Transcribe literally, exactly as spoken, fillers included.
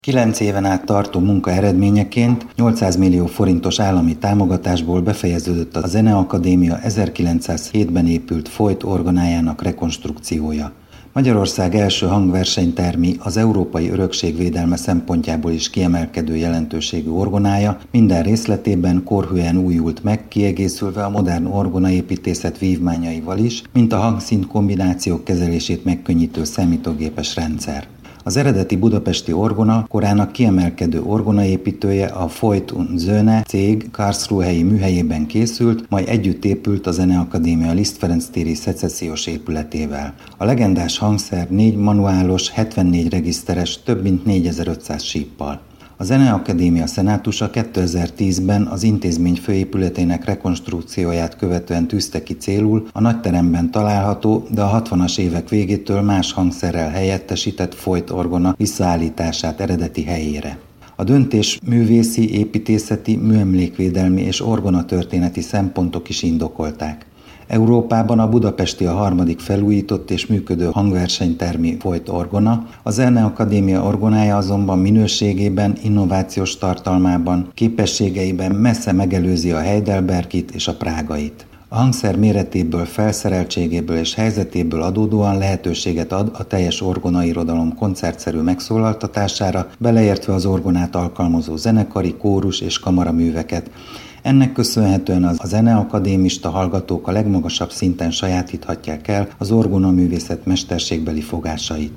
Kilenc éven át tartó munka eredményeként nyolcszáz millió forintos állami támogatásból befejeződött a Zeneakadémia ezerkilencszázhétben épült Foyt orgonájának rekonstrukciója. Magyarország első hangversenytermi, az európai örökség védelme szempontjából is kiemelkedő jelentőségű orgonája minden részletében korhűen újult meg, kiegészülve a modern orgonaépítészet vívmányaival is, mint a hangszint kombinációk kezelését megkönnyítő számítógépes rendszer. Az eredeti budapesti orgona korának kiemelkedő orgonaépítője a Foyt und Söhne cég karlsruhei műhelyében készült, majd együtt épült a Zeneakadémia Liszt Ferenc téri szecessziós épületével. A legendás hangszer négy manuálos, hetvennégy regiszteres, több mint négyezer-ötszáz síppal. A Zeneakadémia szenátusa kétezer-tízben az intézmény főépületének rekonstrukcióját követően tűzte ki célul a nagyteremben található, de a hatvanas évek végétől más hangszerrel helyettesített Foyt orgona visszaállítását eredeti helyére. A döntés művészi, építészeti, műemlékvédelmi és orgonatörténeti szempontok is indokolták. Európában a budapesti a harmadik felújított és működő hangversenytermi Foyt orgona, a Zeneakadémia orgonája azonban minőségében, innovációs tartalmában, képességeiben messze megelőzi a Heidelbergit és a prágait. A hangszer méretéből, felszereltségéből és helyzetéből adódóan lehetőséget ad a teljes orgonairodalom koncertszerű megszólaltatására, beleértve az orgonát alkalmazó zenekari, kórus és kamaraműveket. Ennek köszönhetően a zeneakadémista hallgatók a legmagasabb szinten sajátíthatják el az orgonaművészet mesterségbeli fogásait.